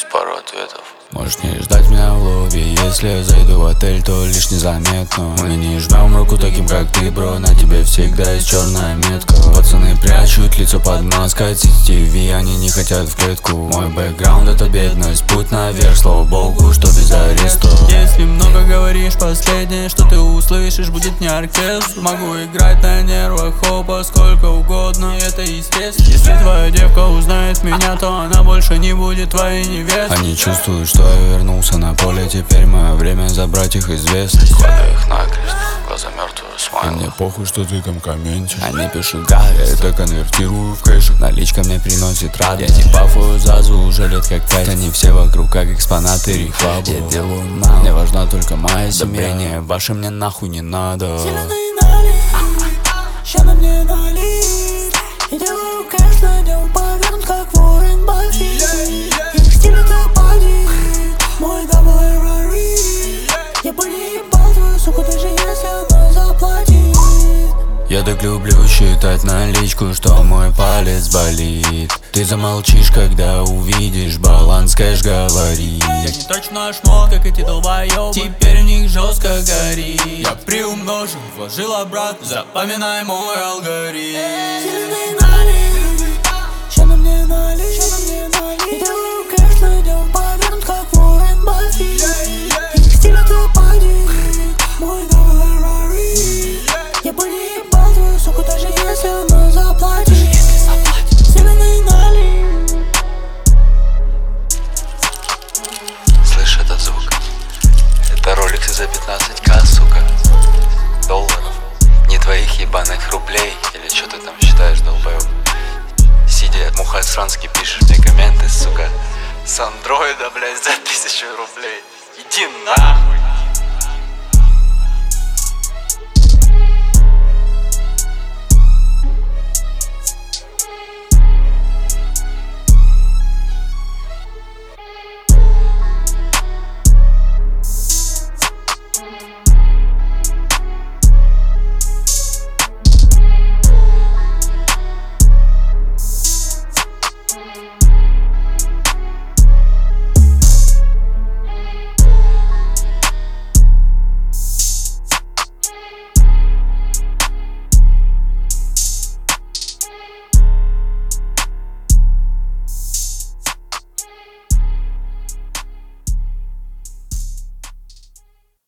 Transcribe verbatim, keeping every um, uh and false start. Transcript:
есть пару ответов. Можешь не ждать меня в лобби. Если я зайду в отель, то лишь незаметно. Мы не жмем руку таким, как ты, бро. На тебе всегда есть черная метка. Пацаны прячут лицо под маской си си ти ви, они не хотят в клетку. Мой бэкграунд — это бедность, путь наверх, слава богу, что без ареста. Если много говоришь, последнее, что ты услышишь, будет не оркестр. Могу играть на нервах, хопа, сколько угодно, это естественно. Если твоя девка узнает меня, то она больше не будет твоей невестой. Они чувствуют, что я вернулся на поле. Теперь мое время забрать их известность. Кладу их накрест, глаза мертвые И смайл. мне похуй, что ты там комментишь. Они пишут «га», я это конвертирую в кэш. Наличка мне приносит радость. Я не бафую зазу уже лет как пять. Они все вокруг как экспонаты рехабу. Я делаю мало, мне важна только моя семья. Добрение ваше мне нахуй не надо. Зеленый налив, ща на мне налив. И делаю кэш, на нем повернут, как Уоррен Баффет. Их стиль — это падик, мой дабл Ferrari. Я бы не ебал твою суку, даже если она заплатит. Я так люблю считать наличку, что мой палец болит. Ты замолчишь, когда увидишь баланс, кэш говорит. Я не точно шмот, как эти долбоёбы. Теперь в них жестко горит. Я приумножил, вложил обратно, запоминай мой алгоритм. Зеленый налив, ща на мне налив. И делаю кэш, на нем повернут, как Уоррен Баффет. Их стиль — это падик, мой дабл Ferrari. Я бы не ебал твою суку, даже если она заплатит. Зеленый налив. Слышь этот звук? Это роликсы за пятнадцать ка, сука. Долларов. Не твоих ебаных рублей. Или что ты там считаешь, долбоёб? Сидя мухосрански пишешь мне комменты, сука. С андроида, блядь, за тысячу рублей. Иди нахуй.